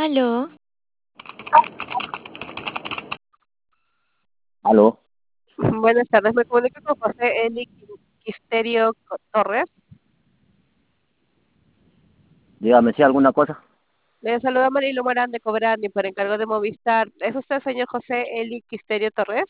Aló, Aló, Buenas tardes, me comunico con José Eli Quisterio Torres. dígame si alguna cosa. Le saluda Marilo Morán de Cobrani por encargo de Movistar. ¿Es usted, señor José Eli Quisterio Torres?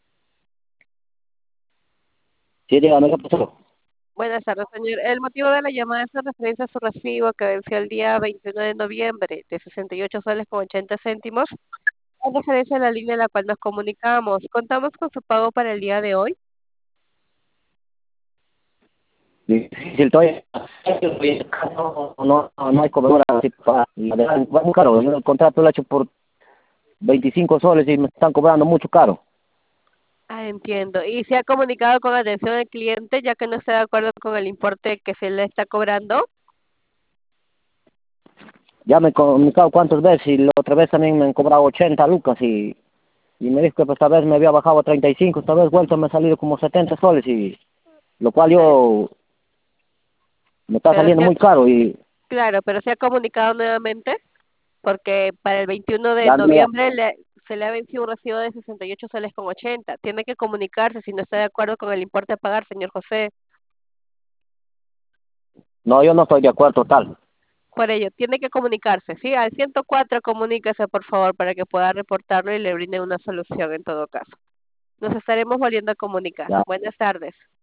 Sí, dígame qué pasó. Buenas tardes, señor. El motivo de la llamada es en referencia a su recibo que venció el día 21 de noviembre de 68 soles con 80 céntimos. En referencia a la línea en la cual nos comunicamos. Contamos con su pago para el día de hoy. Difícil todavía. No hay comedor así para va muy caro. Yo el contrato lo he hecho por 25 soles y me están cobrando mucho caro. Ah, entiendo. ¿Y se ha comunicado con atención al cliente ya que no está de acuerdo con el importe que se le está cobrando? Ya me he comunicado cuántas veces y la otra vez también me han cobrado 80 lucas y me dijo que pues, esta vez me había bajado a 35, esta vez vuelto me ha salido como 70 soles y lo cual Eh, yo me está Pero saliendo se ha, muy caro y claro, pero se ha comunicado nuevamente porque para el 21 de ya mira, noviembre se le ha vencido un recibo de 68 soles con 80. Tiene que comunicarse si no está de acuerdo con el importe a pagar, señor José. no, yo no estoy de acuerdo total. Por ello, tiene que comunicarse, ¿sí? Al 104 comuníquese, por favor, para que pueda reportarlo y le brinde una solución en todo caso. Nos estaremos volviendo a comunicar. Ya. Buenas tardes.